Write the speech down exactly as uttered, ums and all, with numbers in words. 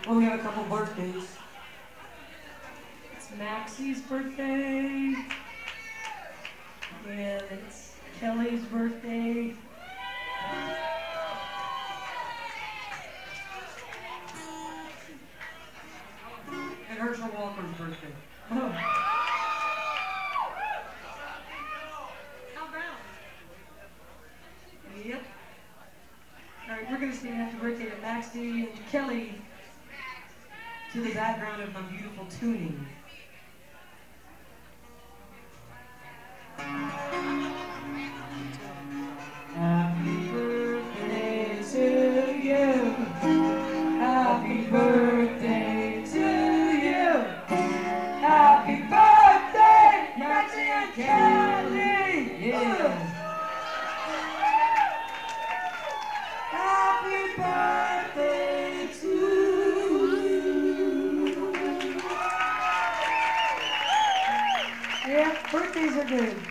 Well, we have a couple birthdays. It's Maxie's birthday. And it's Kelly's birthday. And Herschel Walker's birthday. Oh. Yep. All right, we're going to sing happy birthday to Maxie and Kelly To the background of my beautiful tuning. Happy birthday to you. Happy birthday to you. Happy birthday, Maxie and Kelly. Yeah. Happy birthday to you. Yeah, birthdays are good.